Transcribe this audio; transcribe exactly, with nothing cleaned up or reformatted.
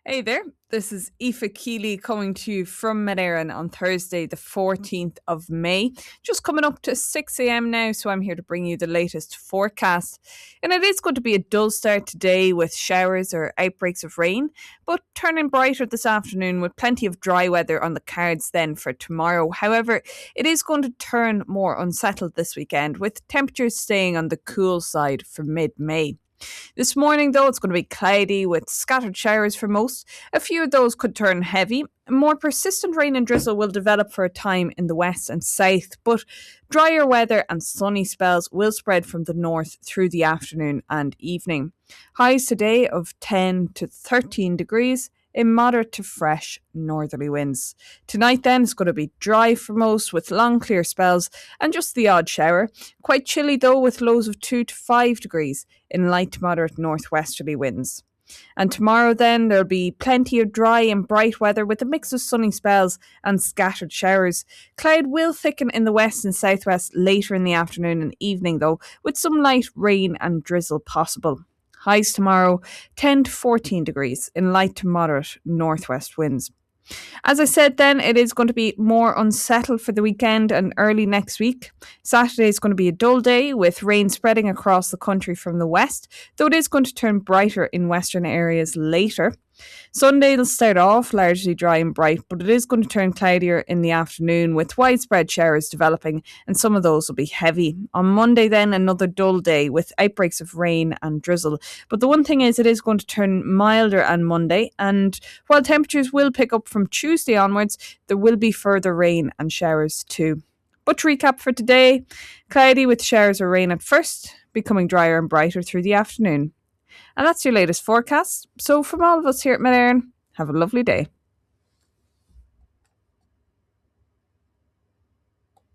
Hey there, this is Aoife Keeley coming to you from Madeira on Thursday, the fourteenth of May. Just coming up to six a m now, so I'm here to bring you the latest forecast. And it is going to be a dull start today with showers or outbreaks of rain, but turning brighter this afternoon with plenty of dry weather on the cards then for tomorrow. However, it is going to turn more unsettled this weekend, with temperatures staying on the cool side for mid May. This morning, though, it's going to be cloudy with scattered showers for most. A few of those could turn heavy. More persistent rain and drizzle will develop for a time in the west and south, but drier weather and sunny spells will spread from the north through the afternoon and evening. Highs today of ten to thirteen degrees in moderate to fresh northerly winds. Tonight, then, it's going to be dry for most with long clear spells and just the odd shower. Quite chilly, though, with lows of two to five degrees in light to moderate northwesterly winds. And tomorrow, then, there'll be plenty of dry and bright weather with a mix of sunny spells and scattered showers. Cloud will thicken in the west and southwest later in the afternoon and evening, though, with some light rain and drizzle possible. Highs tomorrow, ten to fourteen degrees in light to moderate northwest winds. As I said then, it is going to be more unsettled for the weekend and early next week. Saturday is going to be a dull day with rain spreading across the country from the west, though it is going to turn brighter in western areas later. Sunday will start off largely dry and bright, but it is going to turn cloudier in the afternoon with widespread showers developing, and some of those will be heavy. On Monday, then, another dull day with outbreaks of rain and drizzle. But the one thing is, it is going to turn milder on Monday, and while temperatures will pick up from Tuesday onwards, there will be further rain and showers too. But to recap for today, cloudy with showers or rain at first, becoming drier and brighter through the afternoon. And that's your latest forecast. So from all of us here at Mid Éireann, have a lovely day.